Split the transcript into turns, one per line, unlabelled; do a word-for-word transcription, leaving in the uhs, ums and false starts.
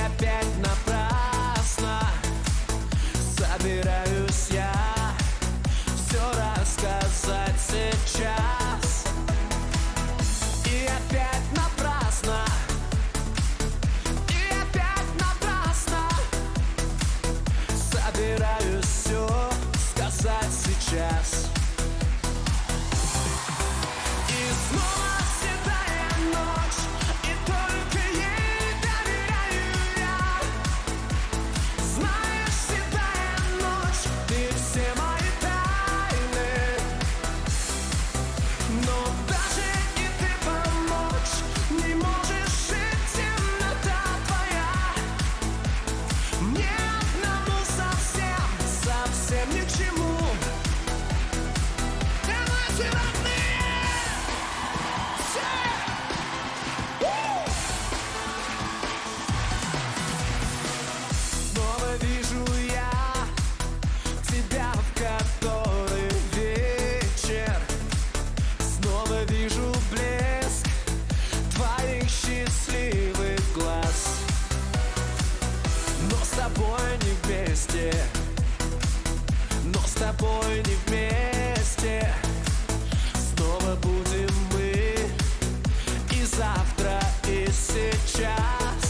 опять напрасно собираюсь я все рассказать сейчас. И опять напрасно, и опять напрасно собираюсь все сказать сейчас. И снова седая ночь, и только ей доверяю я. Знаешь, седая ночь, ты все мои тайны. Но даже и ты помочь не можешь, и темнота твоя мне одному совсем, совсем ни к чему. Давайте, родные! Снова вижу я тебя в который вечер. Снова вижу блеск твоих счастливых глаз. Но с тобой не вместе, но с тобой не вместе. Снова будем мы и завтра, и сейчас.